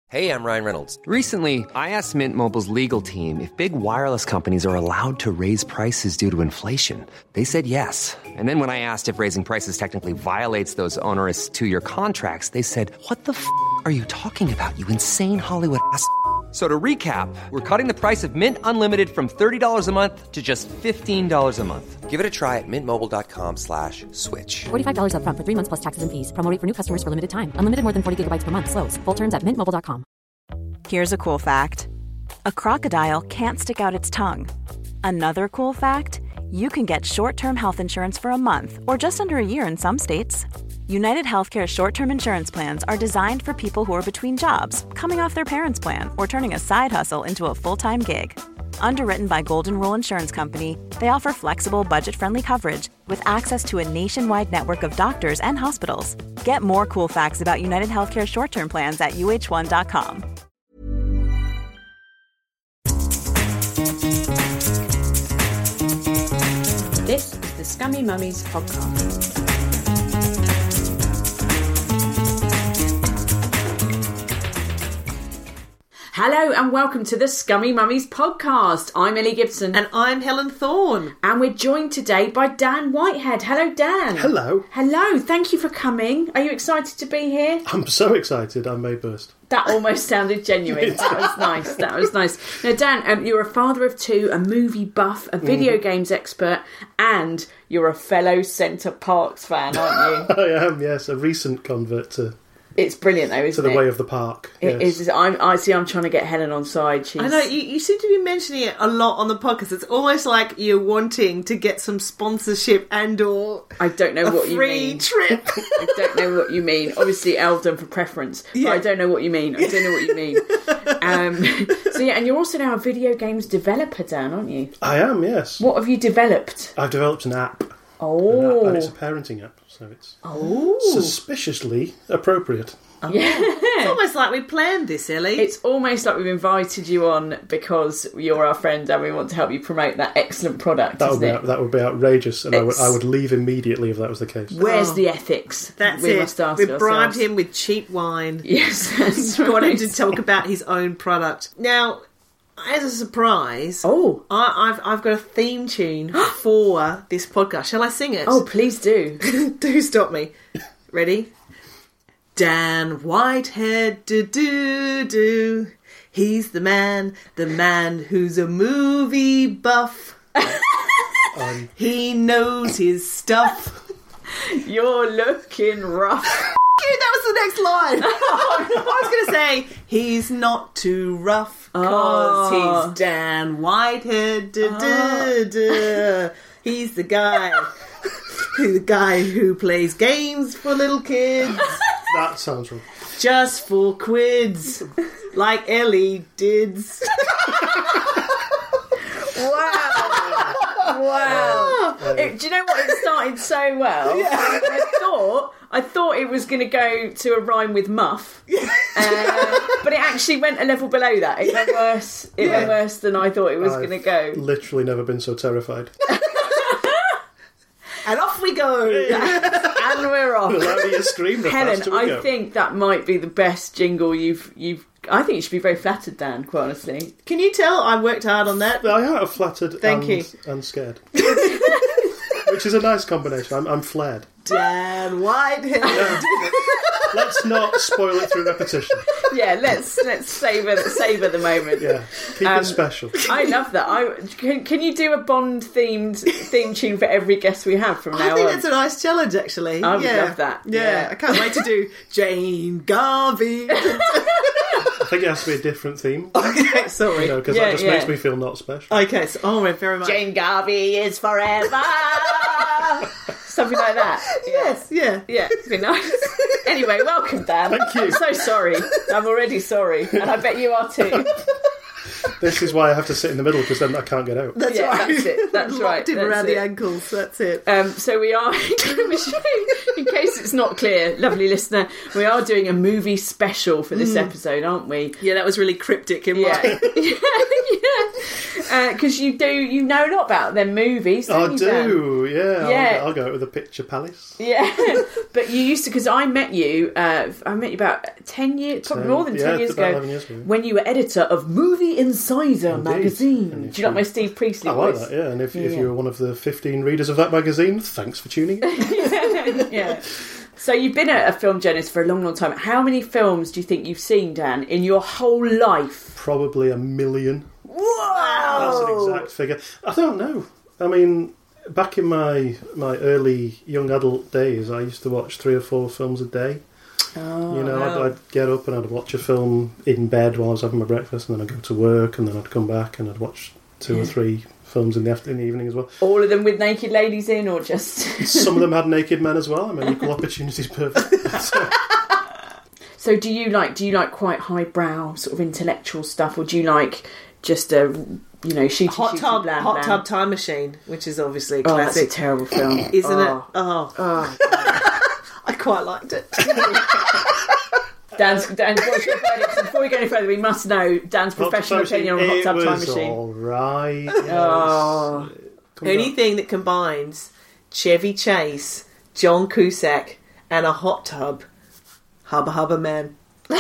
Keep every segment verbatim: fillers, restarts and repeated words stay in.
Hey, I'm Ryan Reynolds. Recently, I asked Mint Mobile's legal team if big wireless companies are allowed to raise prices due to inflation. They said yes. And then when I asked if raising prices technically violates those onerous two-year contracts, they said, what the f*** are you talking about, you insane Hollywood ass f- So to recap, we're cutting the price of Mint Unlimited from thirty dollars a month to just fifteen dollars a month. Give it a try at mintmobile.com slash switch. forty-five dollars up front for three months plus taxes and fees. Promo rate for new customers for limited time. Unlimited more than forty gigabytes per month. Slows full terms at mint mobile dot com. Here's a cool fact. A crocodile can't stick out its tongue. Another cool fact, you can get short-term health insurance for a month or just under a year in some states. United Healthcare short-term insurance plans are designed for people who are between jobs, coming off their parents' plan, or turning a side hustle into a full-time gig. Underwritten by Golden Rule Insurance Company, they offer flexible, budget-friendly coverage with access to a nationwide network of doctors and hospitals. Get more cool facts about United Healthcare short-term plans at U H one dot com. This is the Scummy Mummies podcast. Hello and welcome to the Scummy Mummies podcast. I'm Ellie Gibson. And I'm Helen Thorne. And we're joined today by Dan Whitehead. Hello, Dan. Hello. Hello, thank you for coming. Are you excited to be here? I'm so excited, I may burst. That almost sounded genuine. That was nice. That was nice. Now, Dan, um, you're a father of two, a movie buff, a video mm. games expert, and you're a fellow Centre Parks fan, aren't you? I am, yes. A recent convert to... It's brilliant, though, isn't it? To the it? way of the park. It yes. is. I'm, I see. I'm trying to get Helen on side. She's... I know you, you seem to be mentioning it a lot on the podcast. It's almost like you're wanting to get some sponsorship and/or I don't know a what you free mean. trip. I don't know what you mean. Obviously, Elvdon for preference. Yeah. But I don't know what you mean. I don't know what you mean. um, so yeah, and you're also now a video games developer, Dan, aren't you? I am. Yes. What have you developed? I've developed an app. Oh, an app, and it's a parenting app, so it's oh. suspiciously appropriate. Oh. Yeah. It's almost like we planned this, Ellie. It's almost like we've invited you on because you're our friend and we want to help you promote that excellent product, that isn't would be, it? That would be outrageous, and I would, It's- I would leave immediately if that was the case. Where's Oh. the ethics? That's we it. Must ask We've ourselves. bribed him with cheap wine. Yes, that's Got him right. to talk about his own product. Now, as a surprise, Oh. I, I've I've got a theme tune for this podcast. Shall I sing it? Oh, please do. Do stop me. Ready? Dan Whitehead, do do do. He's the man, the man who's a movie buff. Um, he knows his stuff. You're looking rough. That was the next line. I was going to say, he's not too rough because Oh. he's Dan Whitehead. Duh, duh, duh. He's the guy, the guy who plays games for little kids that sounds wrong. just for quids, like Ellie did. Wow. Wow. It, do you know what? It started so well. Yeah. I thought I thought it was going to go to a rhyme with muff. Uh, but it actually went a level below that. It went worse. It Yeah. went worse than I thought it was I've going to go. literally never been so terrified. And off we go. And we're off. The louder you scream, the Helen, faster we I go. think that might be the best jingle you've you've. I think you should be very flattered, Dan. Quite honestly. Can you tell I worked hard on that? I am flattered Thank and, you. and scared. Which is a nice combination. I'm, I'm flared. Dan Whitehead. Let's not spoil it through repetition. Yeah, let's let's savour savour the moment. Yeah, keep Um, it special. I love that. I can, can you do a Bond themed theme tune for every guest we have from now I think on? that's a nice challenge, actually. I would yeah. love that. Yeah. Yeah. I can't wait to do Jane Garvey. I think it has to be a different theme. Okay, sorry. You know, because Yeah, that just yeah. makes me feel not special. Okay, so oh, right, very much. Jane Garvey is forever. Something like that. Yes, yeah. Yeah, it'd be nice. Anyway, welcome, Dan. Thank you. I'm so sorry. I'm already sorry, and I bet you are too. This is why I have to sit in the middle, because then I can't get out. That's Yeah, right. that's it. That's right. Locked in That's around it. the ankles. That's it. Um, so we are, in case it's not clear, lovely listener, we are doing a movie special for this episode, aren't we? Yeah, that was really cryptic in Yeah, my... yeah. Because uh, you do, you know a lot about them movies. I Don't you, Dan? do, yeah. Yeah. I'll, I'll go with the Picture Palace. Yeah, but you used to, because I met you, uh, I met you about ten years, probably Ten- more than ten yeah, years about ago, eleven years ago. when you were editor of Movie Insider Indeed. magazine. And if Do you like you- my Steve Priestley I like voice? that, yeah. And if, if Yeah. you're one of the fifteen readers of that magazine, thanks for tuning in. Yeah. So you've been a, a film journalist for a long, long time. How many films do you think you've seen, Dan, in your whole life? Probably a million. Wow! That's an exact figure. I don't know. I mean, back in my my early young adult days, I used to watch three or four films a day. Oh, you know, wow. I'd, I'd get up and I'd watch a film in bed while I was having my breakfast, and then I'd go to work, and then I'd come back and I'd watch two or three films in the after- in the evening as well. All of them with naked ladies in, or just... Some of them had naked men as well. I mean, equal opportunities perfect. So, So do you like, do you like quite highbrow sort of intellectual stuff, or do you like just a, you know, shooty, Hot shooty, Tub, blam, Hot blam? Tub Time Machine, which is obviously a Oh, that's a classic, terrible film. isn't Oh. it? Oh, Oh. I quite liked it. Dan's, Dan's what's your verdict? So before we go any further, we must know Dan's professional opinion on Hot Tub Time Machine. It was all right. Yes. Oh. Comes out- Anything that combines Chevy Chase, John Cusack, and a hot tub, hubba hubba man. Are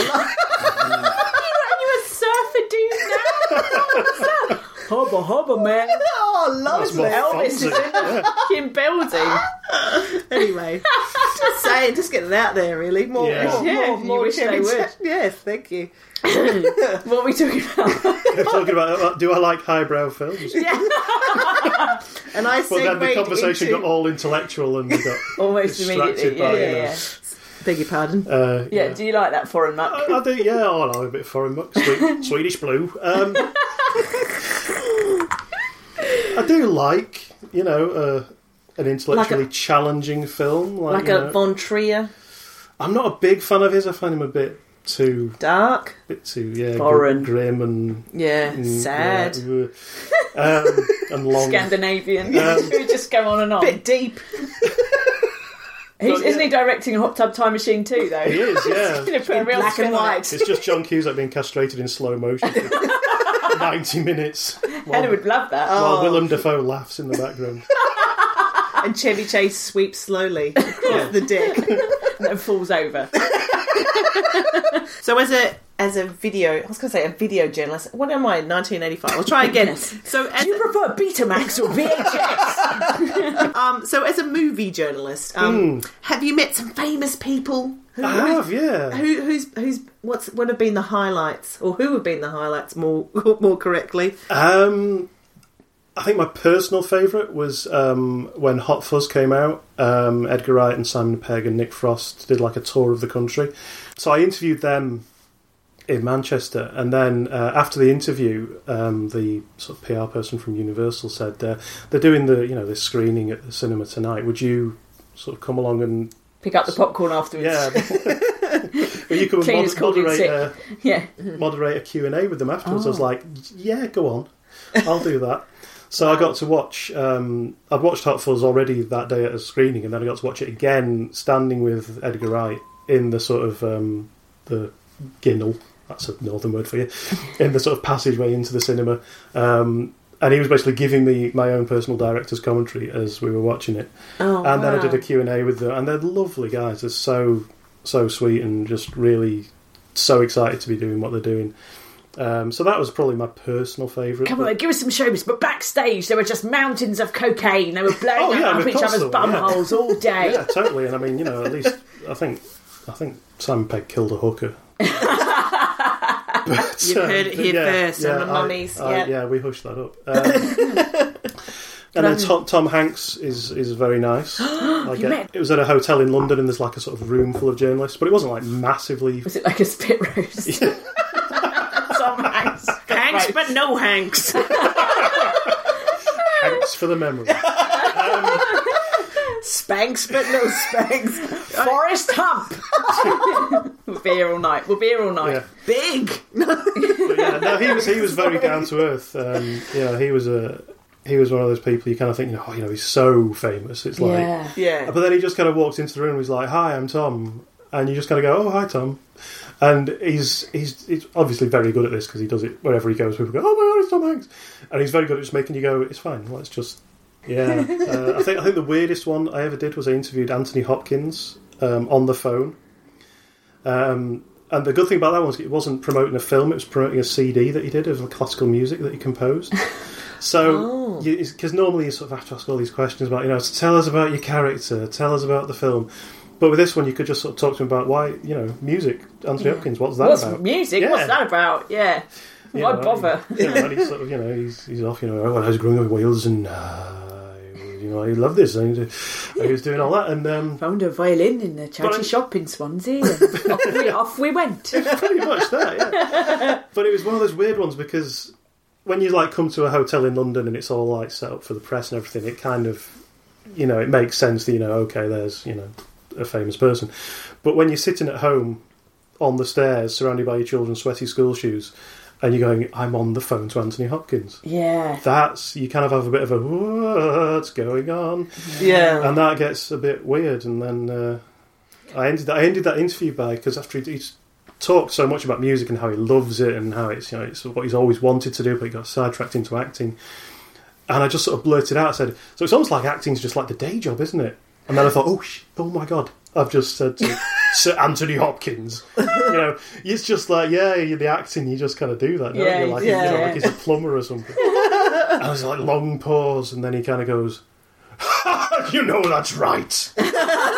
you a surfer dude now? Hubba hubba man. Oh, That's more lovely. Elvis is in fancy. the fucking building. Anyway, just saying, just getting it out there, really. More, Yeah. more, Yeah, more, you more wish Chevy they would. Chase. Yes, thank you. What are we talking about? We're talking about, uh, do I like highbrow films? And I Well, then the segued conversation into... got all intellectual and we got Almost distracted immediately. Yeah, by, yeah, you know, yeah. Beg your pardon. Uh, Yeah, do you like that foreign muck? I, I do, yeah. Oh, I like a bit of foreign muck, Sweet, Swedish blue. Um, I do like, you know, uh, an intellectually Like challenging film. Like, Like you a know, Von Trier, I'm not a big fan of his. I find him a bit too, dark. bit too, yeah, gr- Foreign. grim and Yeah, mm, sad. yeah, uh, um, and long. Scandinavian. Um, we just go on and on. Bit deep. He's, But, Isn't yeah. he directing a Hot Tub Time Machine too, though? He is, yeah. He's going to put a In real black spin and on it. white. It's just John Cusack being castrated in slow motion for ninety minutes. Helen While, would love that. while Willem Dafoe laughs in the background. And Chevy Chase sweeps slowly across the deck. And then falls over. So as a as a video, I was going to say a video journalist. What am I? nineteen eighty-five. I'll try again. So as Do you prefer Betamax or V H S? um, so as a movie journalist, um, have you met some famous people? Who, I have, yeah. Who, who's who's what's what have been the highlights, or who have been the highlights more more correctly? Um, I think my personal favourite was um, when Hot Fuzz came out. Um, Edgar Wright and Simon Pegg and Nick Frost did like a tour of the country. So I interviewed them in Manchester, and then uh, after the interview, um, the sort of P R person from Universal said uh, they're doing the you know this screening at the cinema tonight. Would you sort of come along and Pick up the popcorn afterwards. yeah? Well, you could Cleaners mod- called in moderate sick. a, Yeah. moderate a Q and A with them afterwards. I was Oh. like, yeah, go on, I'll do that. So I got to watch. Um, I'd watched Hot Fuzz already that day at a screening, and then I got to watch it again, standing with Edgar Wright in the sort of um, the ginnel. That's a northern word for you. In the sort of passageway into the cinema, um, and he was basically giving me my own personal director's commentary as we were watching it. Oh, and then I wow. did a Q and A with them, and they're lovely guys. They're so so sweet and just really so excited to be doing what they're doing. Um, so that was probably my personal favourite. Come on, give us some showbiz. But backstage, there were just mountains of cocaine. They were blowing Oh, yeah, up of each course other's they were, bum yeah. holes all day. Yeah, totally. And I mean, you know, at least I think I think Simon Pegg killed a hooker. But, You've heard it but here yeah, first on yeah, the I- Mummies, I- yeah. yeah, we hushed that up. Um, and then Tom, Tom Hanks is is very nice. Like a- met- it was at a hotel in London, and there's like a sort of room full of journalists, but it wasn't like massively. Was it like a spit roast? Tom Hanks. Hanks, but no Hanks. Hanks for the memory. Spanks, but no Spanks. Forrest Hump. be here all night. We'll be here all night. Yeah. Big. But yeah, no, he was he was very down to earth. Um, yeah, he was a he was one of those people you kind of think, oh, you know, he's so famous. It's like, Yeah. Yeah. but then he just kind of walks into the room and he's like, "Hi, I'm Tom," and you just kind of go, "Oh, hi, Tom." And he's he's he's obviously very good at this because he does it wherever he goes. People go, "Oh my god, it's Tom Hanks," and he's very good at just making you go, "It's fine. Let's just." Yeah, uh, I think I think the weirdest one I ever did was I interviewed Anthony Hopkins um, on the phone. Um, and the good thing about that one was it wasn't promoting a film; it was promoting a C D that he did of classical music that he composed. So, because normally you sort of have to ask all these questions about, you know, tell us about your character, tell us about the film. But with this one, you could just sort of talk to him about why, you know, music. Anthony Hopkins, what's that What's about? music? Yeah. What's that about? Yeah. You Why know, bother? You know, and he's sort of, you know, he's, he's off, you know, when I was growing up in Wales and, uh, you know, I love this. And he was doing all that. And um, Found a violin in the charity But- shop in Swansea and off we, off we went. pretty much that, yeah. But it was one of those weird ones because when you, like, come to a hotel in London and it's all, like, set up for the press and everything, it kind of, you know, it makes sense that, you know, okay, there's, you know, a famous person. But when you're sitting at home on the stairs surrounded by your children's sweaty school shoes and you're going, I'm on the phone to Anthony Hopkins, Yeah. that's, you kind of have a bit of a what's going on, Yeah. and that gets a bit weird. And then uh, I ended I ended that interview by, because after he, he's talked so much about music and how he loves it and how it's, you know, it's what he's always wanted to do, but he got sidetracked into acting, and I just sort of blurted out, I said, so it's almost like acting's just like the day job, isn't it? And then I thought, oh, sh- oh my God, I've just said to Sir Anthony Hopkins. You know, it's just like, yeah, you're the acting, you just kind of do that, don't Yeah, you? Like, yeah. you know, like he's a plumber or something. And I was like, long pause, and then he kind of goes, you know that's right. And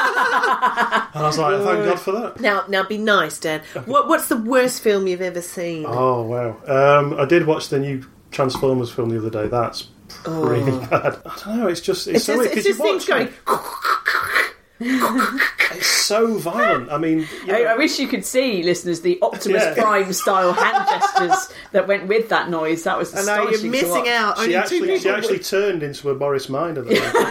I was like, thank God for that. Now, now, be nice, Dan. What, what's the worst film you've ever seen? Oh, wow. Um, I did watch the new Transformers film the other day. That's pretty bad. I don't know, it's just, it's, It's so just, weird, it's 'cause you just things watch going. it, it's so violent. I mean, you I, know, I wish you could see, listeners, the Optimus Yeah. Prime style hand gestures that went with that noise. That was I know astonishing. you're missing to watch. out. she Only two actually, people. she actually turned into a Morris Minor.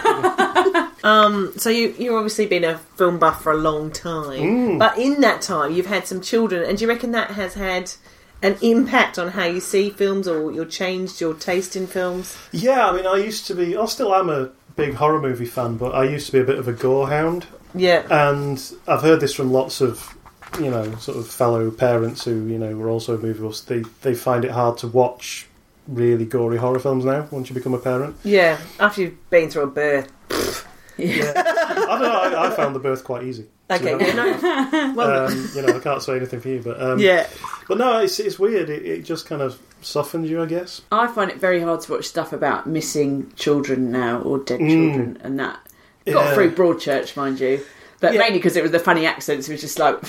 That Um, so you you've obviously been a film buff for a long time, but in that time you've had some children, and do you reckon that has had an impact on how you see films, or you've changed your taste in films? Yeah, I mean, I used to be, I still am a big horror movie fan, but I used to be a bit of a gore hound. Yeah. And I've heard this from lots of, you know, sort of fellow parents who, you know, were also movie buffs. They, they find it hard to watch really gory horror films now, once you become a parent. Yeah, after you've been through a birth. Yeah. I don't know, I, I found the birth quite easy. to be Okay, honest. yeah, no. Well, Um, you know, I can't say anything for you, but um, yeah. But no, it's it's weird. It, it just kind of softens you, I guess. I find it very hard to watch stuff about missing children now, or dead Mm. children, and that. Got Yeah. through Broadchurch, mind you. But Yeah. mainly because it was the funny accents. It was just like,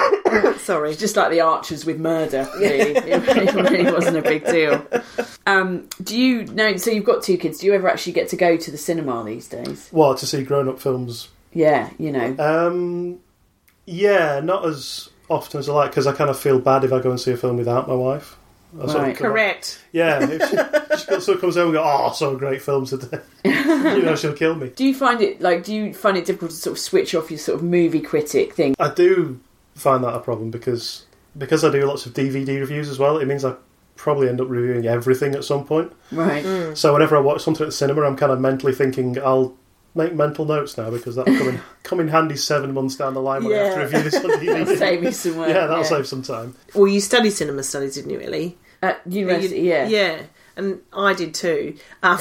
Sorry. it's just like the Archers with murder, really. It really, really wasn't a big deal. Um, do you know, so you've got two kids, do you ever actually get to go to the cinema these days? Well, to see grown-up films, Yeah, you know. um, yeah, not as often as I like, because I kind of feel bad if I go and see a film without my wife. I sort of Right. come- Correct. Yeah, if she, she sort of comes home and goes, oh, so great film today. You know, she'll kill me. Do you find it, like, do you find it difficult to sort of switch off your sort of movie critic thing? I do find that a problem because because I do lots of D V D reviews as well. It means I probably end up reviewing everything at some point. Right. So whenever I watch something at the cinema, I'm kind of mentally thinking I'll make mental notes now because that'll come in, come in handy seven months down the line when I have to Yeah. review this on D V D. Save me some work. Yeah, that'll save some time. Well, you studied cinema studies, didn't you, Ellie? At university, yeah. Yeah, and I did too. Um,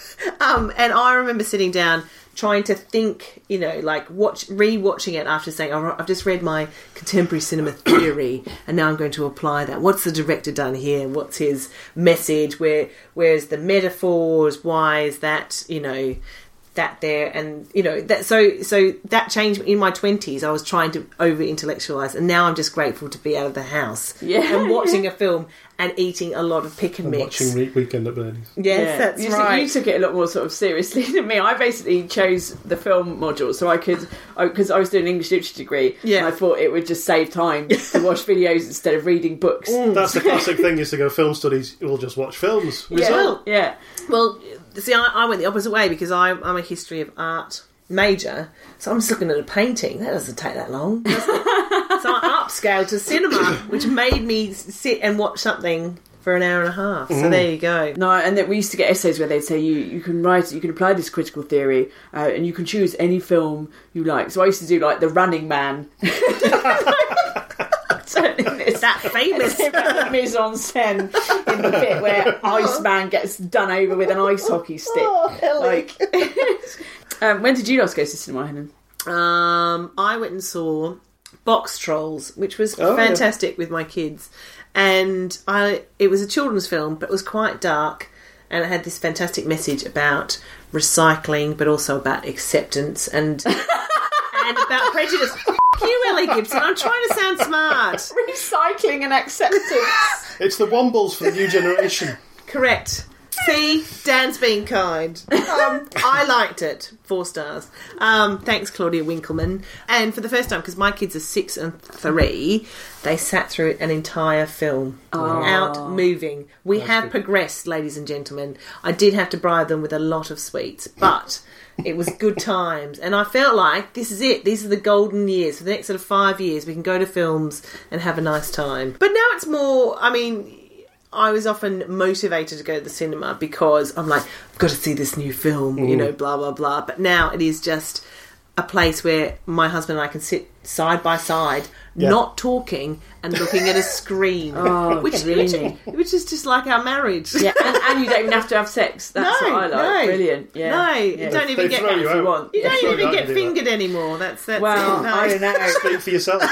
um, and I remember sitting down trying to think, you know, like watch re-watching it after saying, oh, I've just read my contemporary cinema theory and now I'm going to apply that. What's the director done here? What's his message? Where where's the metaphors? Why is that, you know, that there? And, you know, that so so that changed in my twenties. I was trying to over intellectualize, and now I'm just grateful to be out of the house Yeah. and watching a film and eating a lot of pick and I'm mix. watching Re- Weekend at Bernie's. Yes, Yeah. that's you, right. You took it a lot more sort of seriously than me. I basically chose the film module so I could, because I, I was doing an English literature degree, Yeah. and I thought it would just save time to watch videos instead of reading books. That's the classic thing, is to go film studies, we'll just watch films. Yeah, Result. yeah. Well, see, I, I went the opposite way because I, I'm a history of art major, so I'm just looking at a painting. That doesn't take that long. does it? So I upscaled to cinema, which made me sit and watch something for an hour and a half. So there you go. No, and then we used to get essays where they'd say you, you can write, you can apply this critical theory, uh, and you can choose any film you like. So I used to do like The Running Man. It's that famous mise en scène in the bit where Iceman gets done over with an ice hockey stick. Oh, like, um, when did you last go to cinema, Helen? Um, I went and saw Box Trolls, which was Oh, fantastic yeah. with my kids. And I, it was a children's film, but it was quite dark, and it had this fantastic message about recycling, but also about acceptance and and about prejudice. F- you, Ellie Gibson. I'm trying to sound smart. Recycling and acceptance. It's the Wombles for the new generation. Correct. See, Dan's being kind. Um, I liked it. Four stars. Um, thanks, Claudia Winkleman. And for the first time, because my kids are six and three, they sat through an entire film without moving. We That's have good. progressed, ladies and gentlemen. I did have to bribe them with a lot of sweets, but it was good times. And I felt like this is it. These are the golden years. For the next sort of five years, we can go to films and have a nice time. But now it's more, I mean... I was often motivated to go to the cinema because I'm like, I've got to see this new film, mm. you know, blah, blah, blah. But now it is just a place where my husband and I can sit side by side, yeah. not talking and looking at a screen. Oh, which, which, which is just like our marriage. Yeah, and, and you don't even have to have sex. That's no, what I like. No. Brilliant. Yeah. No, yeah. you don't they, even they get you, if you want. You they don't even get do fingered that. anymore. That's, that's well, it. No. I don't know. Speak for yourself.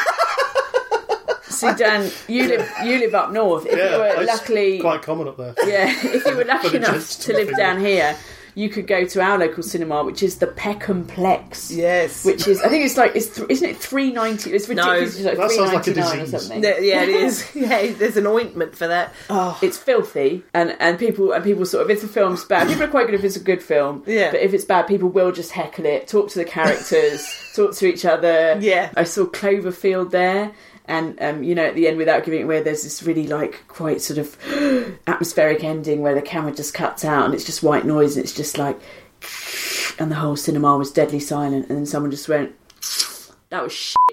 See, Dan, you live you live up north. If yeah, you were it's luckily quite common up there. Yeah, if you were lucky enough to live nothing. down here, you could go to our local cinema, which is the Peckham Plex. Yes, which is I think it's like it's th- isn't it three ninety? It's ridiculous. No, it's like that sounds like a three ninety-nine or disease. something. No, yeah, it is. Yeah, there's an ointment for that. Oh, it's filthy, and and people and people sort of if the film's bad, people are quite good if it's a good film. Yeah, but if it's bad, people will just heckle it, talk to the characters, talk to each other. Yeah, I saw Cloverfield there. And, um, you know, at the end, without giving it away, there's this really, like, quite sort of atmospheric ending where the camera just cuts out and it's just white noise and it's just like... And the whole cinema was deadly silent. And then someone just went, that was shit.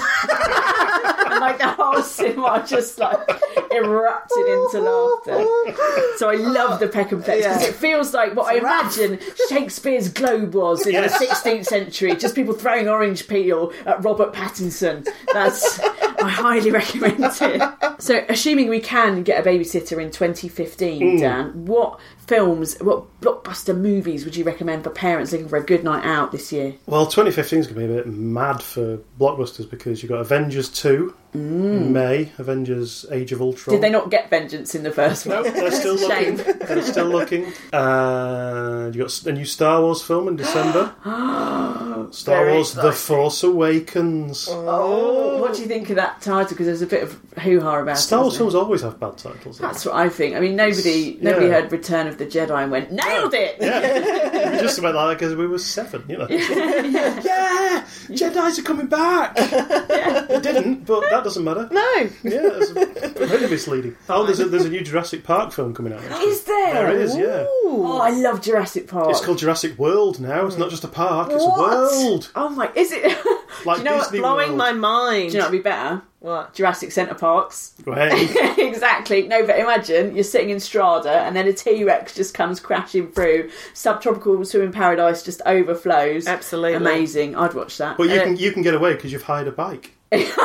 And, like, the whole cinema just, like, erupted into laughter. So I love the Peckham Plex because yeah. it feels like what it's I rough. imagine Shakespeare's Globe was in yes. the sixteenth century. Just people throwing orange peel at Robert Pattinson. That's... I highly recommend it. So, assuming we can get a babysitter in twenty fifteen, mm. Dan, what films, what blockbuster movies would you recommend for parents looking for a good night out this year? Well, twenty fifteen is going to be a bit mad for blockbusters because you've got Avengers two mm. in May, Avengers Age of Ultron. Did they not get Vengeance in the first one? No, they're still looking. They're still looking. Uh, you got a new Star Wars film in December. Star Very Wars exciting. The Force Awakens. Oh, what do you think of that title? Because there's a bit of hoo-ha about Star it. Wars films always have bad titles. That's what I think. I mean, nobody nobody Yeah. heard Return of the Jedi and went, nailed it! Yeah, we just about like that because we were seven, you know. Yeah, yeah, Jedi's are coming back. Yeah. It didn't, but that doesn't matter. No. Yeah, it's really misleading. Oh, there's a, there's a new Jurassic Park film coming out. Actually. Is there? There is, yeah. Oh, I love Jurassic Park. It's called Jurassic World now. It's not just a park, it's What? a world. Oh my, is it? Like Do you know Disney what? Blowing World. my mind. Do you know what'd be better? What? Jurassic Centre Parks. Hey. Exactly. No, but imagine you're sitting in Strada and then a T-Rex just comes crashing through. Subtropical swimming paradise just overflows. Absolutely. Amazing. I'd watch that. But you Uh, can you can get away because you've hired a bike.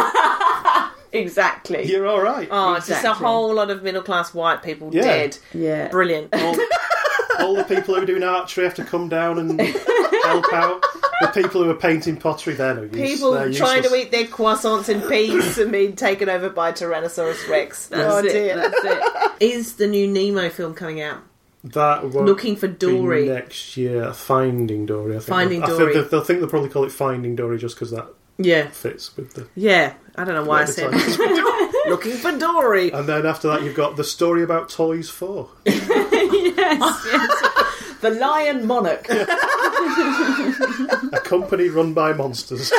Exactly. You're all right. Oh, it's just a Exactly. whole lot of middle-class white people Yeah. dead. Yeah. Brilliant. All, all the people who are doing archery have to come down and help out. The people who are painting pottery, they're no use. People They're trying to useless. eat their croissants in peace and being taken over by Tyrannosaurus Rex. That's oh it. dear. That's it. Is the new Nemo film coming out? That won't Looking for Dory. be next year. Finding Dory, I think. Finding I Dory. think they'll, they'll think they'll probably call it Finding Dory just because that Yeah. fits with the... Yeah. I don't know why I the said title. Looking for Dory. And then after that you've got The Story About Toys four. Yes, yes. The Lion Monarch. A company run by monsters.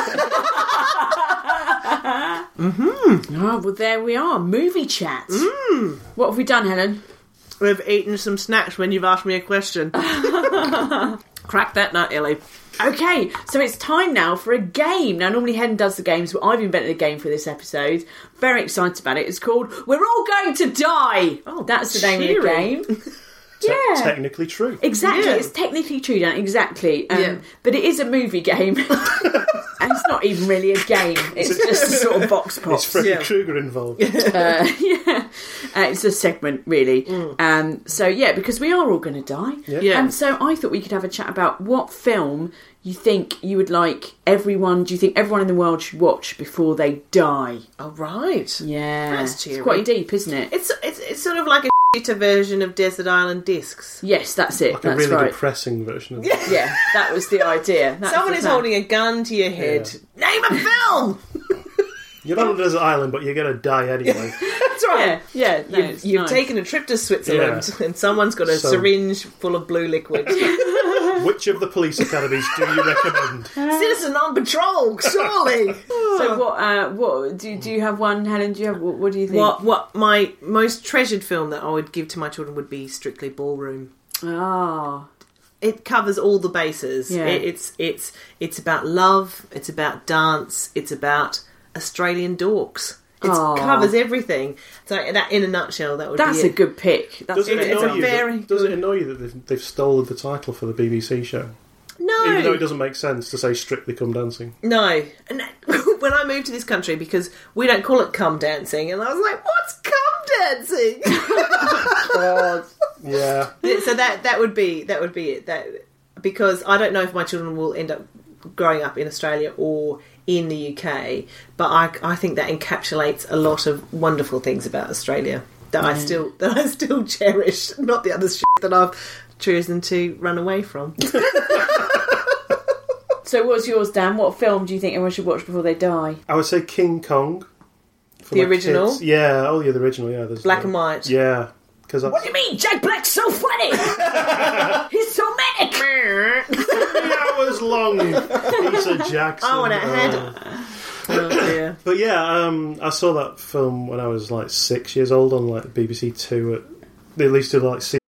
Mm-hmm. Oh, well, there we are. Movie chat. Mm. What have we done, Helen? We've eaten some snacks when you've asked me a question. Crack that nut, Ellie. Okay, so it's time now for a game. Now, normally Helen does the games, but I've invented a game for this episode. Very excited about it. It's called We're All Going to Die. Oh, that's the name of the game. Te- Yeah. Technically true. Exactly, Yeah. it's technically true, Dan, exactly. Um, Yeah. But it is a movie game. And it's not even really a game. It's just a sort of box It's pops. Freddy Yeah. Krueger involved. Uh, yeah, uh, it's a segment, really. Mm. Um, so, yeah, because we are all going to die. Yeah. Um, so I thought we could have a chat about what film you think you would like everyone, do you think everyone in the world should watch before they die? Oh, right. Yeah. That's cheery. It's quite deep, isn't it? It's, it's, it's sort of like a shitter version of Desert Island Discs. Yes, that's it. Like a that's really right. depressing version of that. Yeah, that was the idea. That's Someone the is plan. holding a gun to your head. Name a film! You're not on a desert island, but you're going to die anyway. That's right. Yeah, yeah. No, You've, it's you've nice. taken a trip to Switzerland and someone's got a So- syringe full of blue liquid. Which of the police academies do you recommend? Citizen on patrol, surely. So what? Uh, what do do you have one, Helen? Do you have what? What do you think? What what my most treasured film that I would give to my children would be Strictly Ballroom. Ah, It covers all the bases. Yeah. It, it's it's it's about love. It's about dance. It's about Australian dorks. It Aw. covers everything. So that, in a nutshell, that would that's be a it. good pick. That's Does it, a good it's a annoy film. you very that, does it good- annoy you that they've, they've stolen the title for the B B C show? No, Even though it doesn't make sense to say Strictly Come Dancing. no. And when I moved to this country, because we don't call it cum dancing, and I was like, "What's cum dancing?" Yeah. So that that would be that would be it. That because I don't know if my children will end up growing up in Australia or in the U K, but I I think that encapsulates a lot of wonderful things about Australia that I still that I still cherish. Not the other shit that I've chosen to run away from. So what's yours, Dan? What film do you think everyone should watch before they die? I would say King Kong. for The my original? kids. Yeah, oh yeah, the original, yeah. There's Black the- and white. Yeah. Cause What do you mean? Jack Black's so funny. He's so manic. Three hours long, Peter Jackson. Oh, and it had- Oh. Oh dear. But yeah, um, I saw that film when I was like six years old on like B B C Two. At, they at least did like six.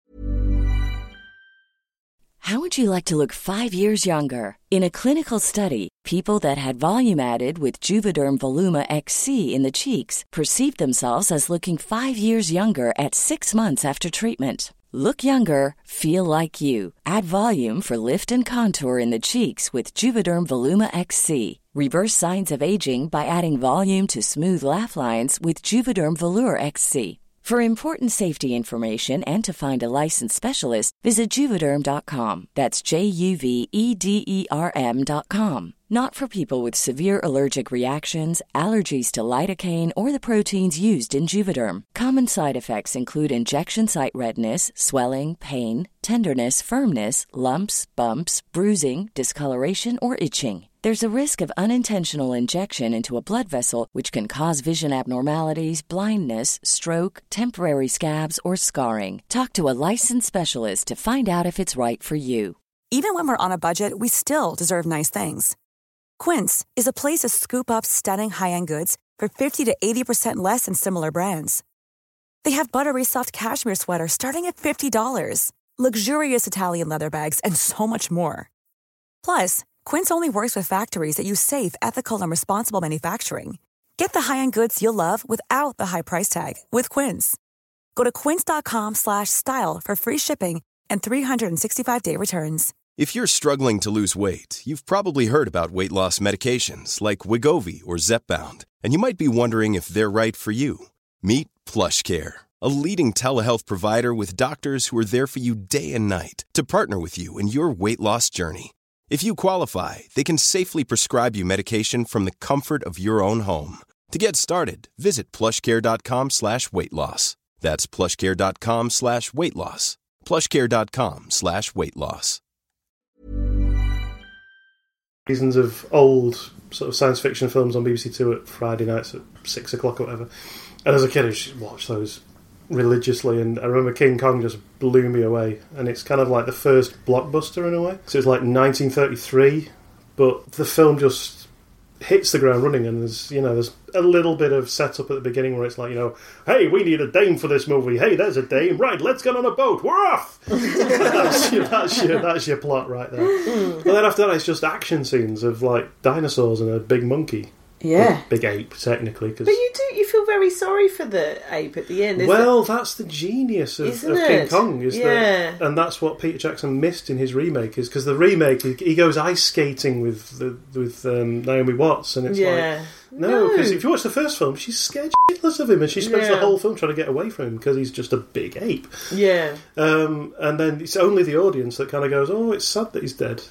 How would you like to look five years younger? In a clinical study, people that had volume added with Juvederm Voluma X C in the cheeks perceived themselves as looking five years younger at six months after treatment. Look younger, feel like you. Add volume for lift and contour in the cheeks with Juvederm Voluma X C. Reverse signs of aging by adding volume to smooth laugh lines with Juvederm Volure X C. For important safety information and to find a licensed specialist, visit Juvederm dot com. That's J U V E D E R M dot com. Not for people with severe allergic reactions, allergies to lidocaine, or the proteins used in Juvederm. Common side effects include injection site redness, swelling, pain, tenderness, firmness, lumps, bumps, bruising, discoloration, or itching. There's a risk of unintentional injection into a blood vessel, which can cause vision abnormalities, blindness, stroke, temporary scabs, or scarring. Talk to a licensed specialist to find out if it's right for you. Even when we're on a budget, we still deserve nice things. Quince is a place to scoop up stunning high-end goods for fifty to eighty percent less than similar brands. They have buttery soft cashmere sweaters starting at fifty dollars, luxurious Italian leather bags, and so much more. Plus, Quince only works with factories that use safe, ethical, and responsible manufacturing. Get the high-end goods you'll love without the high price tag with Quince. Go to quince dot com slash style for free shipping and three sixty-five day returns. If you're struggling to lose weight, you've probably heard about weight loss medications like Wegovy or Zepbound, and you might be wondering if they're right for you. Meet PlushCare, a leading telehealth provider with doctors who are there for you day and night to partner with you in your weight loss journey. If you qualify, they can safely prescribe you medication from the comfort of your own home. To get started, visit plushcare.com slash weight loss. That's plushcare.com slash weight loss. plushcare.com slash weight loss. Seasons of old sort of science fiction films on B B C Two at Friday nights at six o'clock or whatever. And as a kid, I used to watch those religiously, and I remember King Kong just blew me away. And it's kind of like the first blockbuster in a way. So it's like nineteen thirty-three, but the film just hits the ground running, and there's you know there's a little bit of setup at the beginning where it's like, you know, hey, we need a dame for this movie. Hey, there's a dame. Right, let's get on a boat. We're off. that's, your, that's your that's your plot right there. Mm. But then after that, it's just action scenes of like dinosaurs and a big monkey. Yeah, big, big ape technically. Cause... But you do you feel very sorry for the ape at the end. Isn't well, it? That's the genius of, Isn't of it? King Kong, is yeah. that, and that's what Peter Jackson missed in his remake. Is because the remake he, he goes ice skating with the, with um, Naomi Watts, and it's yeah. like no, because no. if you watch the first film, she's scared shitless of him, and she spends yeah. the whole film trying to get away from him because he's just a big ape. Yeah, um, and then it's only the audience that kind of goes, "Oh, it's sad that he's dead."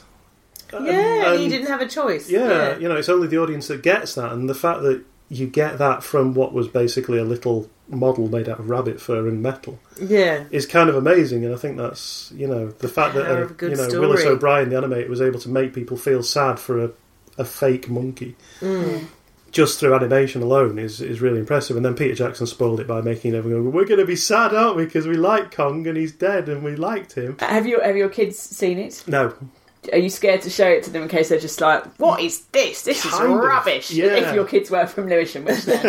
Yeah, and, you didn't have a choice. Yeah, yeah, you know, it's only the audience that gets that, and the fact that you get that from what was basically a little model made out of rabbit fur and metal, yeah, is kind of amazing. And I think that's you know the fact that uh, you know story. Willis O'Brien, the animator, was able to make people feel sad for a, a fake monkey. Mm. Just through animation alone is, is really impressive. And then Peter Jackson spoiled it by making everyone go, we're going to be sad, aren't we? Because we like Kong and he's dead and we liked him. Have you have your kids seen it? No. Are you scared to show it to them in case they're just like, what is this? This kind is of, rubbish. yeah. If your kids were from Lewisham, which they're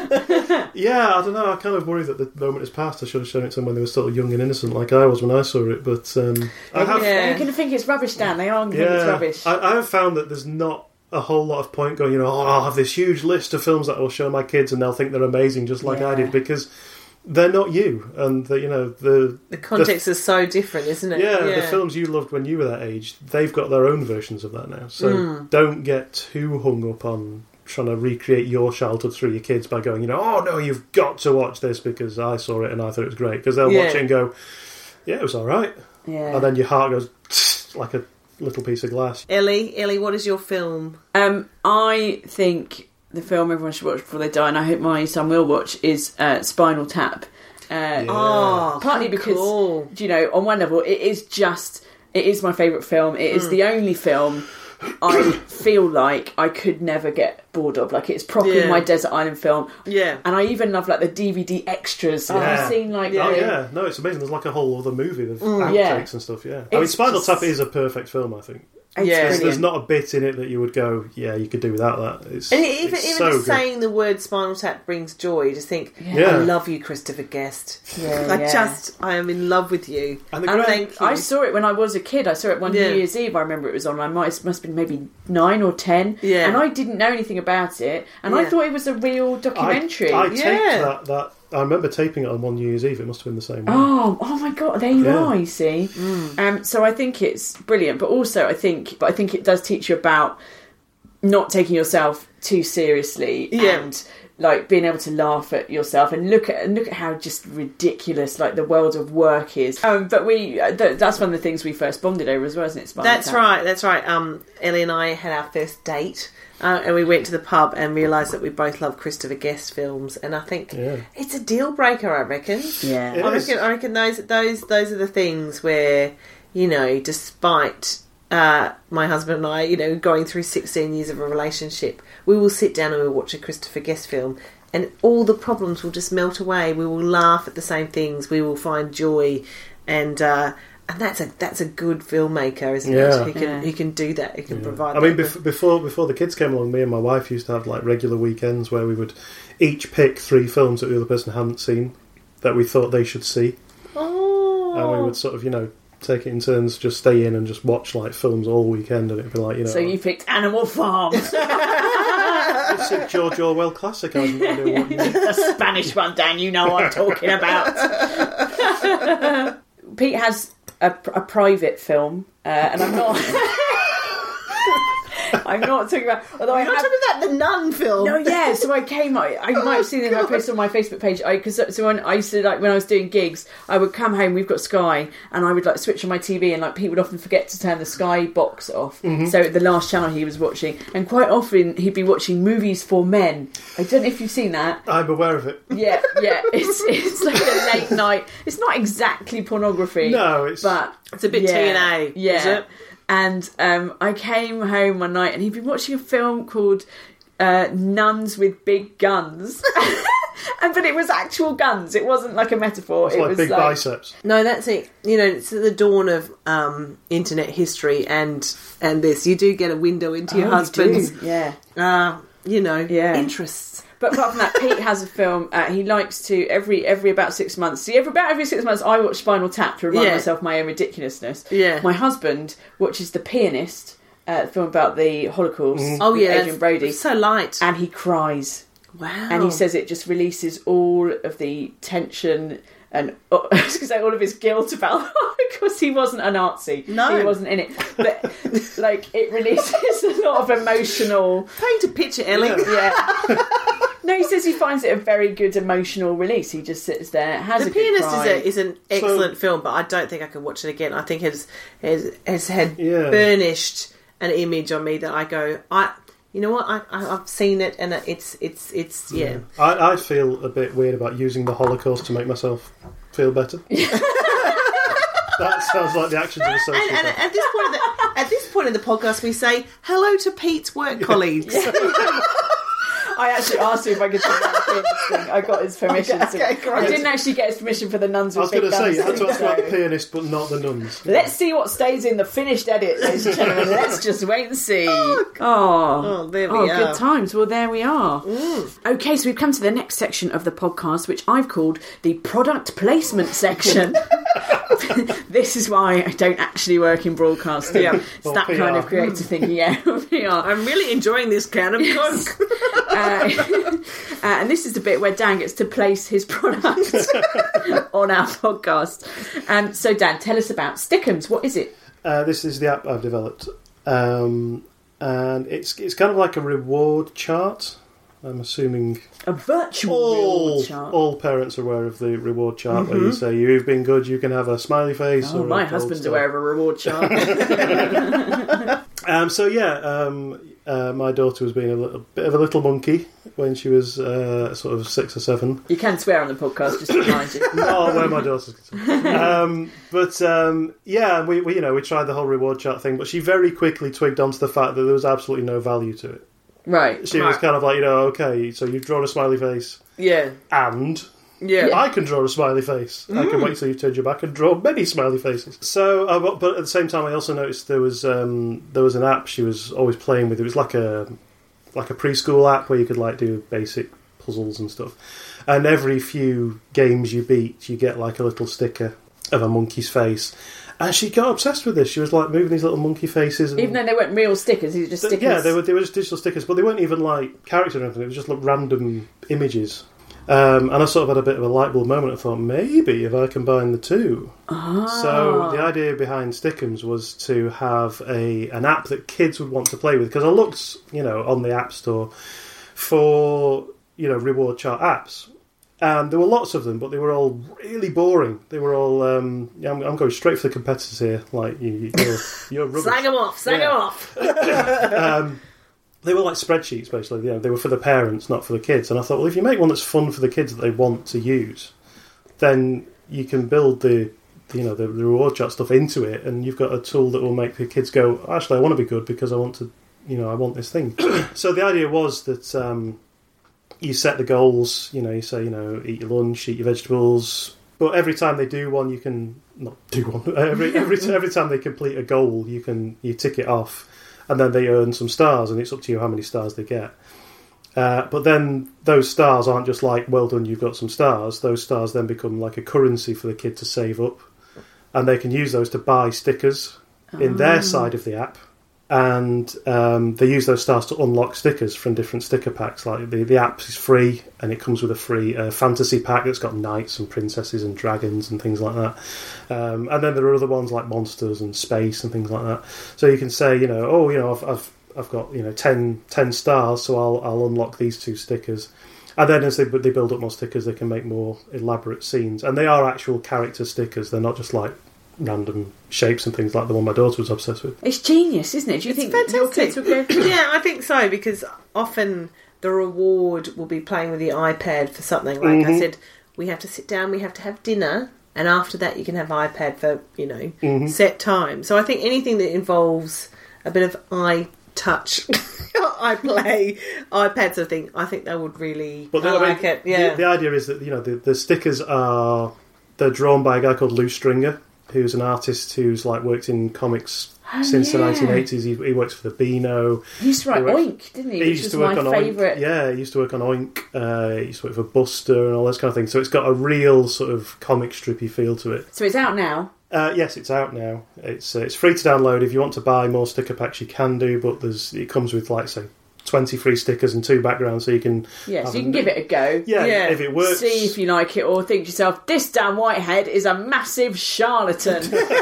not. Yeah, I don't know. I kind of worry that the moment has passed. I should have shown it to them when they were still young and innocent, like I was when I saw it. But um, I have, yeah. You're going to think it's rubbish, Dan. They are going to yeah, think it's rubbish. I, I have found that there's not a whole lot of point going, you know, oh, I'll have this huge list of films that I'll show my kids and they'll think they're amazing just like yeah. I did, because they're not you, and the, you know the the context the, is so different, isn't it? Yeah, yeah, the films you loved when you were that age, they've got their own versions of that now. So mm. don't get too hung up on trying to recreate your childhood through your kids by going, you know, oh no, you've got to watch this because I saw it and I thought it was great. Because they'll yeah. watch it and go, yeah, it was all right. Yeah, and then your heart goes like a little piece of glass. Ellie, Ellie, what is your film? Um, I think the film everyone should watch before they die, and I hope my son will watch, is uh, Spinal Tap. Uh, yeah. Oh, partly because cool. you know, on one level, it is just it is my favourite film. It is mm. the only film I feel like I could never get bored of. Like, it's properly yeah. my desert island film. Yeah, and I even love like the D V D extras. Yeah. Have you seen like? Yeah. The, Oh yeah, no, it's amazing. There's like a whole other movie of mm, outtakes yeah. and stuff. Yeah, It's I mean, Spinal just... Tap is a perfect film. I think. It's yeah, there's, there's not a bit in it that you would go, yeah, you could do without that. It's, and even it's even so just good. saying the word Spinal Tap brings joy. Just think, yeah. I love you, Christopher Guest. Yeah, I yeah. just, I am in love with you. And, the and great, thank you. I saw it when I was a kid. I saw it one Yeah. New Year's Eve. I remember it was on. I might must have been maybe nine or ten. Yeah. And I didn't know anything about it, and I Yeah. thought it was a real documentary. I, I taped Yeah. that, that. I remember taping it on one New Year's Eve. It must have been the same one. Oh, oh my God! There you Yeah. are. You see, um, so I think it's brilliant, but also I think, but I think it does teach you about not taking yourself too seriously Yeah. and like being able to laugh at yourself and look at and look at how just ridiculous like the world of work is. Um, but we uh, th- that's one of the things we first bonded over as well, isn't it? Spinal That's Tap? right, that's right. Um, Ellie and I had our first date, uh, and we went to the pub and realised that we both love Christopher Guest films, and I think Yeah. it's a deal breaker. I reckon. Yeah. It I is. reckon. I reckon those those those are the things where, you know, despite uh, my husband and I, you know, going through sixteen years of a relationship, we will sit down and we'll watch a Christopher Guest film, and all the problems will just melt away. We will laugh at the same things. We will find joy, and uh, and that's a that's a good filmmaker, isn't Yeah. it? He can Yeah. he can do that. He can provide. I mean, that. bef- before before the kids came along, me and my wife used to have like regular weekends where we would each pick three films that the other person hadn't seen that we thought they should see, oh, and we would sort of, you know, take it in turns, just stay in and just watch like films all weekend, and it'd be like, you know. So you picked Animal Farm, It's a George Orwell classic. I have no idea what you mean. the Spanish one, Dan. You know what I'm talking about. Pete has a, a private film, uh, and I'm not. I'm not talking about. Although I You're not have. talking about the Nun film. No, yeah. So I came. I, I might have seen it. I posted on my Facebook page. I because so when I used to like when I was doing gigs, I would come home. We've got Sky, and I would like switch on my T V, and like Pete would often forget to turn the Sky box off. Mm-hmm. So the last channel he was watching, and quite often he'd be watching movies for men. I don't know if you've seen that. I'm aware of it. Yeah, yeah. It's it's like a late night. It's not exactly pornography. No, it's but It's a bit yeah, T N A, Yeah. is it? And um, I came home one night and he'd been watching a film called uh, Nuns with Big Guns. and but it was actual guns. It wasn't like a metaphor. It's it like was big like, biceps. No, that's it. You know, it's the dawn of um, internet history, and and this. You do get a window into your Oh, you husband's, do, yeah. uh, you know, Yeah. interests. But apart from that, Pete has a film. Uh, he likes to every every about six months. See, every about every six months, I watch Spinal Tap to remind Yeah. myself my own ridiculousness. Yeah. My husband watches The Pianist, uh, a film about the Holocaust. Oh with yeah, Adrian that's Brody, so light. and he cries. Wow. And he says it just releases all of the tension and uh, I was gonna say all of his guilt about because he wasn't a Nazi. No. He wasn't in it. But like it releases a lot of emotional. Paint a picture, Ellie. Yeah. No, he says he finds it a very good emotional release. He just sits there, has The a good Pianist cry. is, a, is an excellent film, but I don't think I can watch it again. I think it has, has, has had Yeah. burnished an image on me that I go, I, you know what, I, I, I've seen it, and it's, it's, it's, yeah. I, I feel a bit weird about using the Holocaust to make myself feel better. That sounds like the actions of a And, and sociopath. at this point, in the, at this point in the podcast, we say hello to Pete's work colleagues. I actually asked him if I could talk about the pianist thing. I got his permission. Okay, okay, to, great. I didn't actually get his permission for the nuns I with was big going to say, guns. you had to ask about the so- pianist, but not the nuns. Let's see what stays in the finished edit, ladies and gentlemen. Let's just wait and see. Oh, Oh, there we oh, are. good times. Well, there we are. Okay, so we've come to the next section of the podcast, which I've called the product placement section. This is why I don't actually work in broadcasting. Yeah. It's Or that P R. kind of creative thinking. Yeah, P R. I'm really enjoying this can of Coke. Uh, uh, and this is the bit where Dan gets to place his product on our podcast. Um, so, Dan, tell us about Stickums. What is it? Uh, this is the app I've developed. Um, and it's it's kind of like a reward chart. I'm assuming A virtual all, reward chart. all parents are aware of the reward chart where you say, you've been good, you can have a smiley face. Oh, or a my gold husband's star. aware of a reward chart. Um, so yeah, um, uh, my daughter was being a little, bit of a little monkey when she was uh, sort of six or seven. You can swear on the podcast, just to remind you. Oh, where my daughter's concerned. Um, but um, yeah, we, we you know we tried the whole reward chart thing, but she very quickly twigged onto the fact that there was absolutely no value to it. Right. She was kind of like, you know, okay, so you've drawn a smiley face, Yeah. and Yeah. I can draw a smiley face. I can wait till you've turned your back and draw many smiley faces. So, uh, but, but at the same time, I also noticed there was um, there was an app she was always playing with. It was like a like a preschool app where you could like do basic puzzles and stuff. And every few games you beat, you get like a little sticker of a monkey's face. And she got obsessed with this. She was like moving these little monkey faces. And, Even though they weren't real stickers, these were just stickers. yeah, they were they were just digital stickers, but they weren't even like characters or anything. It was just like random images. Um, and I sort of had a bit of a light bulb moment. I thought maybe if I combine the two. Ah. So the idea behind Stickums was to have a an app that kids would want to play with. Because I looked, you know, on the App Store for you know reward chart apps, and there were lots of them, but they were all really boring. They were all. Um, yeah, I'm, I'm going straight for the competitors here. Like you, you're, you're rubbish. Slag them off, slag Yeah. them off. um, they were like spreadsheets, basically. You know, they were for the parents, not for the kids. And I thought, well, if you make one that's fun for the kids that they want to use, then you can build the, the you know, the, the reward chart stuff into it, and you've got a tool that will make the kids go, actually, I want to be good because I want to, you know, I want this thing. So the idea was that um, you set the goals. You know, you say, you know, eat your lunch, eat your vegetables. But every time they do one, you can not do one. Every every every time they complete a goal, you can you tick it off. And then they earn some stars, and it's up to you how many stars they get. Uh, but then those stars aren't just like, well done, you've got some stars. Those stars then become like a currency for the kid to save up. And they can use those to buy stickers in their side of the app. And um, they use those stars to unlock stickers from different sticker packs. Like the, the app is free, and it comes with a free uh, fantasy pack that's got knights and princesses and dragons and things like that. Um, and then there are other ones like monsters and space and things like that. So you can say, you know, oh, you know, I've I've, I've got you know ten, ten stars, so I'll I'll unlock these two stickers. And then as they they build up more stickers, they can make more elaborate scenes. And they are actual character stickers. They're not just like random shapes and things like the one my daughter was obsessed with. It's genius, isn't it? Do you It's think your kids fantastic. would go? Yeah, I think so, because often the reward will be playing with the iPad for something. Like Mm-hmm. I said, we have to sit down, we have to have dinner, and after that you can have iPad for, you know, Mm-hmm. set time. So I think anything that involves a bit of touch iPlay, iPad sort of thing, I think they would really But I the, like I mean, it. Yeah. The, the idea is that, you know, the, the stickers are they're drawn by a guy called Lou Stringer, who's an artist who's like worked in comics Oh, since yeah. the nineteen eighties. He, he works for the Beano. He used to write He worked- Oink, didn't he? He Which used was to work my on favourite. Oink. Yeah, he used to work on Oink. Uh, he used to work for Buster and all this kind of thing. So it's got a real sort of comic strippy feel to it. So it's out now. Uh, yes, it's out now. It's uh, it's free to download. If you want to buy more sticker packs, you can do. But there's it comes with like say twenty free stickers and two backgrounds, so you can Yeah, so have you a- can give it a go. Yeah, Yeah. if it works. See if you like it, or think to yourself, this Dan Whitehead is a massive charlatan.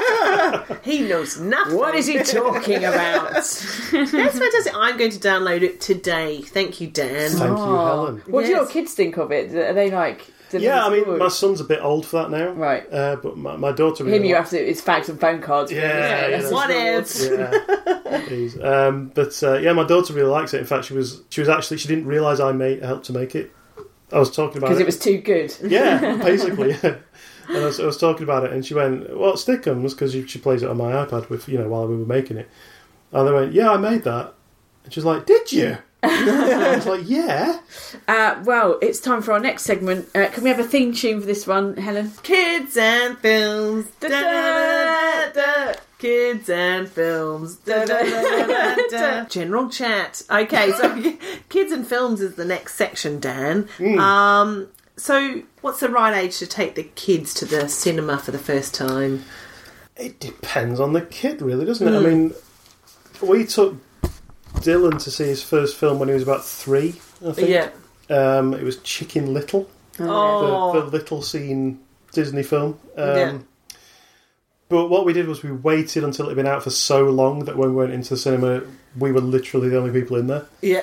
He knows nothing. What is he talking about? That's fantastic. I'm going to download it today. Thank you, Dan. Thank you, Helen. What do Yes. your kids think of it? Are they like... do they Yeah, I mean, good? my son's a bit old for that now. Right. Uh, but my, my daughter... Really Him, you likes- have to... It's fax and phone cards. Yeah, Yeah, yeah, that's that's- What his rewards. else? Yeah, please. Um, but uh, yeah, my daughter really likes it. In fact, she was she was actually she didn't realise I made helped to make it. I was talking about Because it. it was too good. Yeah, basically. Yeah. And I was, I was talking about it, and she went, "Well, Stickums," because she plays it on my iPad with you know while we were making it. And they went, "Yeah, I made that." And she's like, "Did you?" I was like, "Yeah." Uh, well, it's time for our next segment. Uh, can we have a theme tune for this one, Helen? Kids and films. Da, da, da, da, da. Kids and films. Da, da, da, da, da, da. General chat. Okay, so kids and films is the next section, Dan. Um, so what's the right age to take the kids to the cinema for the first time? It depends on the kid, really, doesn't it? I mean, we took Dylan to see his first film when he was about three, I think. Yeah. Um, it was Chicken Little, Oh. the, the little scene Disney film. Um, Yeah. But what we did was we waited until it had been out for so long that when we went into the cinema, we were literally the only people in there. Yeah.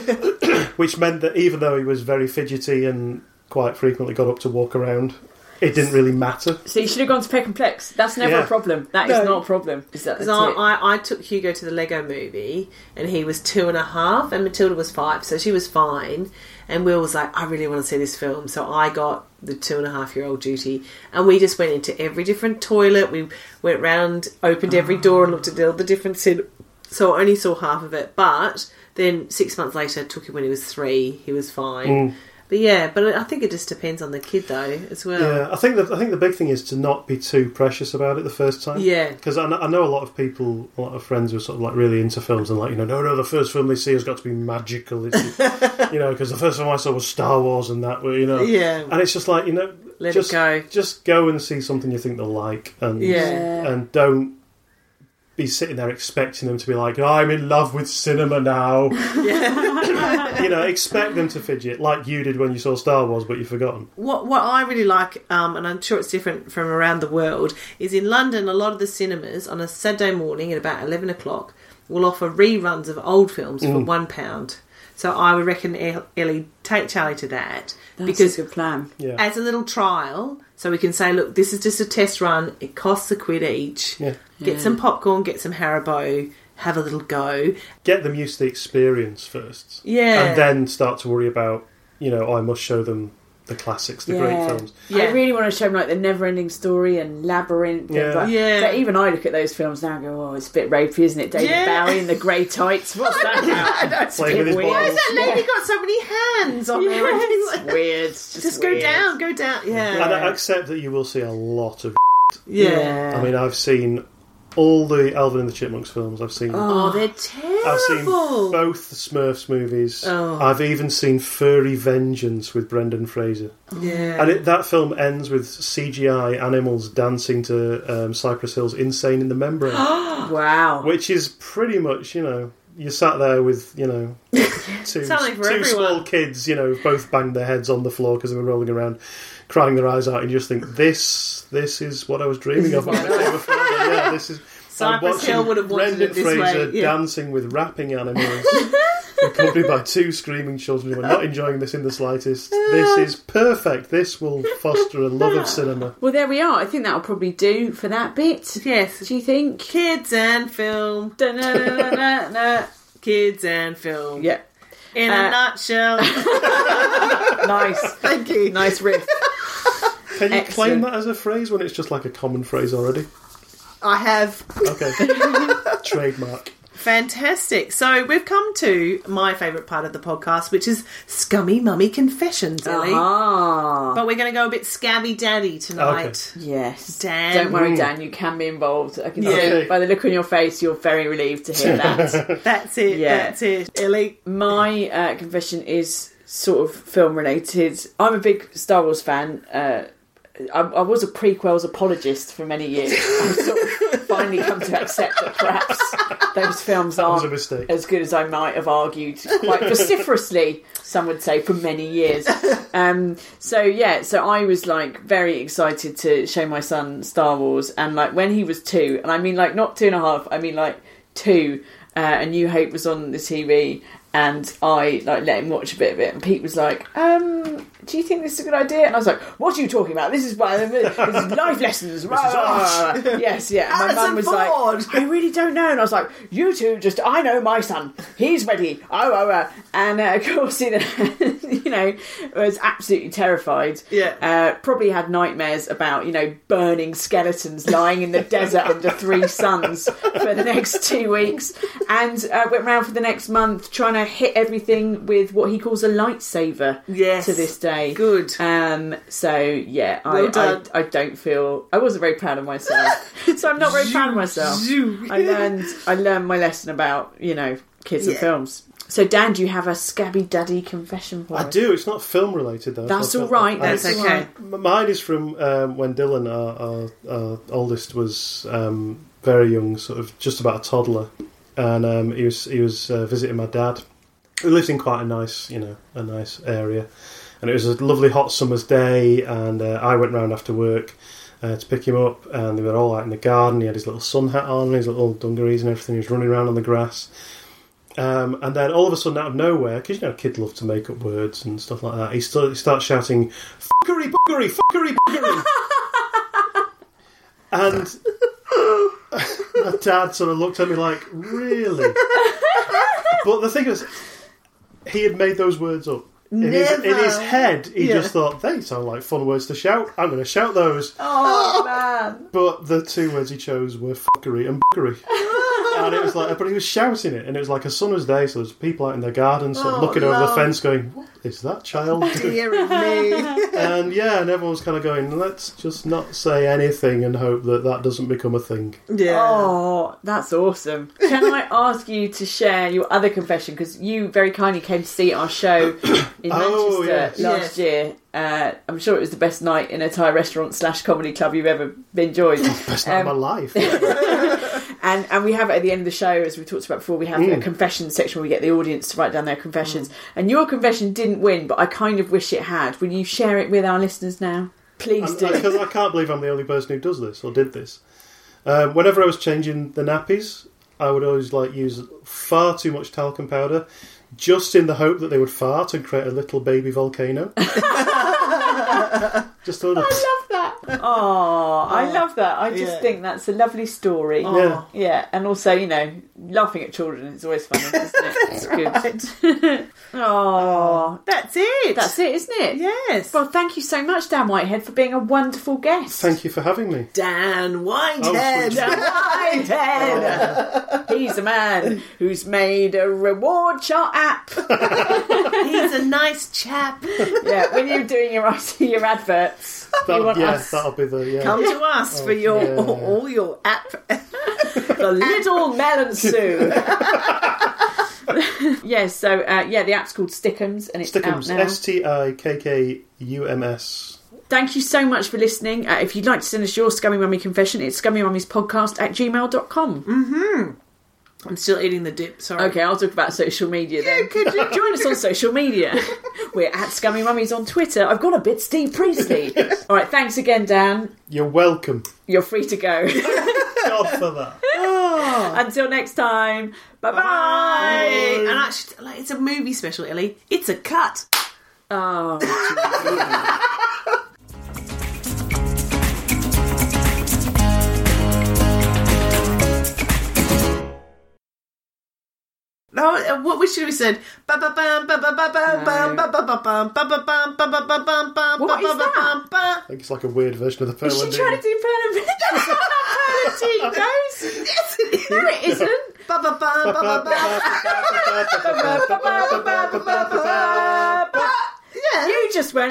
Which meant that even though he was very fidgety and quite frequently got up to walk around, it didn't really matter. So you should have gone to Peck and Plex. That's never Yeah. a problem. That is No. not a problem. Is that Because that's I, it? I, I took Hugo to the Lego movie and he was two and a half and Matilda was five, so she was fine. And Will was like, I really want to see this film. So I got the two and a half year old duty and we just went into every different toilet. We went round, opened every door and looked at all the different cin- So I only saw half of it. But then six months later, I took him when he was three. He was fine. Mm. But yeah, but I think it just depends on the kid though as well. Yeah, I think the I think the big thing is to not be too precious about it the first time. Yeah. Because I, kn- I know a lot of people, a lot of friends who are sort of like really into films and like you know, no, no, the first film they see has got to be magical. It's, you know, because the first film I saw was Star Wars and that, you know, Yeah. and it's just like you know, Let just it go. just go and see something you think they'll like, and Yeah. and don't be sitting there expecting them to be like, oh, I'm in love with cinema now. You know, expect them to fidget like you did when you saw Star Wars, but you've forgotten. What what I really like, um, and I'm sure it's different from around the world, is in London, a lot of the cinemas on a Saturday morning at about eleven o'clock will offer reruns of old films for Mm. one pound. So I would reckon, El- Ellie, take Charlie to that. That's because a good plan. Yeah. as a little trial, so we can say, look, this is just a test run. It costs a quid each. Yeah. Get some popcorn, get some Haribo, have a little go. Get them used to the experience first. Yeah. And then start to worry about, you know, oh, I must show them the classics, the great films. Yeah. I really want to show them like the Never-Ending Story and Labyrinth. Yeah. And, like, Yeah. so even I look at those films now and go, oh, it's a bit rapey, isn't it? David Yeah. Bowie in the grey tights. What's that about? That's a Playing bit with his weird. Why has balls. that lady got so many hands on there? Yeah, And things it's like- weird. It's just Just go weird. down, go down. Yeah. And I accept that you will see a lot of. Yeah. I mean, I've seen all the Alvin and the Chipmunks films. I've seen. Oh, they're terrible. I've seen both the Smurfs movies. Oh. I've even seen Furry Vengeance with Brendan Fraser. Yeah. And it, that film ends with C G I animals dancing to um, Cypress Hill's Insane in the Membrane. Wow. Which is pretty much, you know, you sat there with, you know, two, Something for two everyone. small kids, you know, both banged their heads on the floor because they were rolling around, crying their eyes out, and you just think, this this is what I was dreaming of. when I was further. Yeah, this is... I'm Cypress watching Hill would have wanted Brendan it this Fraser way. Yeah. dancing with rapping animals, accompanied by two screaming children who are not enjoying this in the slightest. This is perfect. This will foster a love of cinema. Well, there we are. I think that'll probably do for that bit. Yes. Do you think? Kids and film. Da-na-na-na-na. Kids and film. Yeah. In Uh, a nutshell. Nice. Thank you. Nice riff. Can you Excellent. claim that as a phrase when it's just like a common phrase already? I have. Okay. Trademark. Fantastic. So we've come to my favourite part of the podcast, which is Scummy Mummy Confessions, Ellie. Ah. But we're going to go a bit scabby daddy tonight. Okay. Yes. Dan. Don't worry, Dan, you can be involved. I can Yeah. see by the look on your face, you're very relieved to hear that. That's it. Yeah. That's it. Ellie. My uh, confession is sort of film related. I'm a big Star Wars fan. Uh, I, I was a prequels apologist for many years. I've sort of finally come to accept that perhaps those films That was aren't a mistake. as good as I might have argued quite vociferously, some would say, for many years. Um, so yeah, so I was like very excited to show my son Star Wars, and like when he was two, and I mean like not two and a half, I mean like two, uh, A New Hope was on the T V, and I like let him watch a bit of it, and Pete was like, um, do you think this is a good idea? And I was like, what are you talking about? This is why this is life lessons. Rah, rah, rah. Yes, yeah. And my mum was Ford. like, I really don't know. And I was like, you two, just I know my son. He's ready. Oh, oh, oh. And uh, of course, you know, you know, was absolutely terrified. Yeah. Uh, probably had nightmares about you know burning skeletons lying in the desert under three suns for the next two weeks, and uh, went around for the next month trying to hit everything with what he calls a lightsaber. Yes. To this day. Good. Um. So yeah, Well I, done. I I don't feel I wasn't very proud of myself. So I'm not very proud of myself. I learned I learned my lesson about you know kids and Yeah. films. So Dan, do you have a scabby daddy confession for I us? do. It's not film related though. That's so all right. I- That's That's all okay. right. M- Mine is from um, when Dylan, our, our, our oldest, was um, very young, sort of just about a toddler, and um, he was he was uh, visiting my dad, who lives in quite a nice, you know, a nice area, and it was a lovely hot summer's day, and uh, I went round after work uh, to pick him up, and they were all out in the garden. He had his little sun hat on, his little dungarees and everything. He was running around on the grass. Um, and then all of a sudden, out of nowhere, because you know, kids love to make up words and stuff like that, he, st- he starts shouting, "Fuckery, buggery, fuckery, buggery!" And my dad sort of looked at me like, "Really?" But the thing is, he had made those words up. In his, Never. in his head, he Yeah. just thought, they sound like fun words to shout. I'm going to shout those. Oh man! But the two words he chose were fuckery and buggery. And it was like, but he was shouting it, and it was like a summer's day, so there's people out in their gardens sort of Oh, looking over the love. fence going, what is that child doing? Dear me. And yeah, and everyone was kind of going, let's just not say anything and hope that that doesn't become a thing. Yeah. Oh, that's awesome. Can I ask you to share your other confession? Because you very kindly came to see our show in Oh, Manchester yes. last year. Uh, I'm sure it was the best night in a Thai restaurant slash comedy club you've ever enjoyed. Best night of my Um, life. And and we have it at the end of the show, as we talked about before, we have Mm. a confession section where we get the audience to write down their confessions. And your confession didn't win, but I kind of wish it had. Will you share it with our listeners now? Please do. Because I can't believe I'm the only person who does this or did this. Um, whenever I was changing the nappies, I would always like use far too much talcum powder, just in the hope that they would fart and create a little baby volcano. Just a little. I love that. Oh, I love that. I just yeah. think that's a lovely story. Yeah. Yeah, and also, you know, laughing at children is always funny, isn't it? It's good. Oh, That's it. that's it, isn't it? Yes. Well, thank you so much, Dan Whitehead, for being a wonderful guest. Thank you for having me. Dan Whitehead. Oh, Dan Whitehead. He's a man who's made a reward chart app. He's a nice chap. Yeah, when you're doing your your adverts, you That, want yeah, us. that'll be the yeah. Come to us for your yeah. all your app. The Little Melon Sue. Yes, so uh, yeah, the app's called Stickums and it's Stickums. out now. S T I K K U M S. Thank you so much for listening. Uh, if you'd like to send us your Scummy Mummy confession, it's scummymummiespodcast at gmail dot com. I'm still eating the dip. Sorry. Okay, I'll talk about social media then. could you? Join us on social media. We're at Scummy Mummies on Twitter. I've got a bit Steve Priestley. All right, thanks again, Dan. You're welcome. You're free to go. God for that. Until next time. Bye-bye. Bye. And actually, like, it's a movie special, Ellie. It's a cut. Oh, No, uh, what we should have said. Ba ba bam ba ba ba bam bam ba ba ba bam ba ba bam ba ba ba bam bam What ba is ba that? bam ba. I think it's like a weird version of the Pearl is she and trying to Dean. do Pearl and Pearl and Tea goes? Yes, it is. No, it isn't. Ba, ba, ba, ba, ba, ba. Yeah. You just went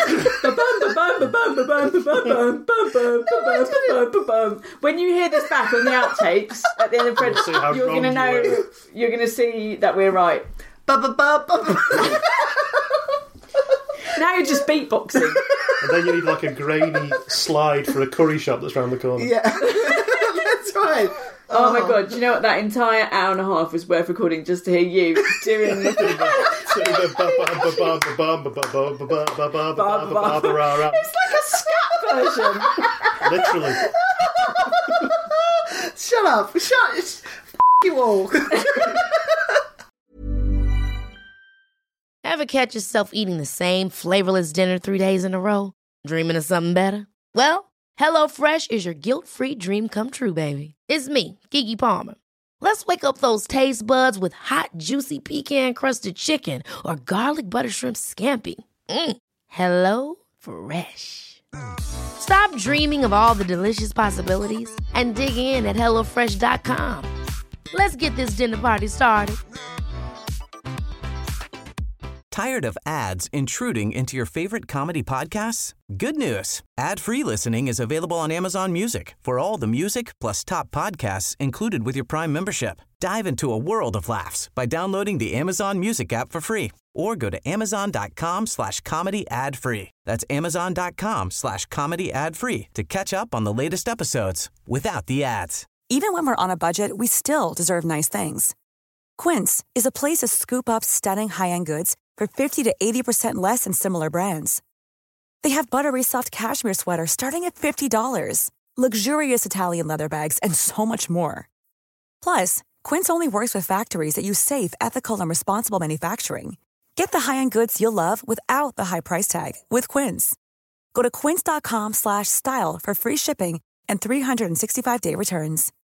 when you hear this back on the outtakes at the end of French, you're going to know, you you're going to see that we're right. Ba, ba, ba, ba, ba. Now you're just beatboxing. And then you need like a grainy slide for a curry shop that's round the corner. Yeah, that's right. Oh, oh my god, do you know what? That entire hour and a half was worth recording just to hear you doing the... It's like a scat version. Literally. Shut up. Shut f- you all. Ever catch yourself eating the same flavorless dinner three days in a row? Dreaming of something better? Well, HelloFresh is your guilt-free dream come true, baby. It's me, Keke Palmer. Let's wake up those taste buds with hot, juicy pecan-crusted chicken or garlic butter shrimp scampi. Mm. Hello Fresh. Stop dreaming of all the delicious possibilities and dig in at hello fresh dot com. Let's get this dinner party started. Tired of ads intruding into your favorite comedy podcasts? Good news. Ad-free listening is available on Amazon Music for all the music plus top podcasts included with your Prime membership. Dive into a world of laughs by downloading the Amazon Music app for free or go to amazon.com slash comedy ad free. That's amazon.com slash comedy ad free to catch up on the latest episodes without the ads. Even when we're on a budget, we still deserve nice things. Quince is a place to scoop up stunning high-end goods for fifty to eighty percent less than similar brands. They have buttery soft cashmere sweaters starting at fifty dollars, luxurious Italian leather bags, and so much more. Plus, Quince only works with factories that use safe, ethical, and responsible manufacturing. Get the high-end goods you'll love without the high price tag with Quince. Go to quince.com slash style for free shipping and three sixty-five day returns.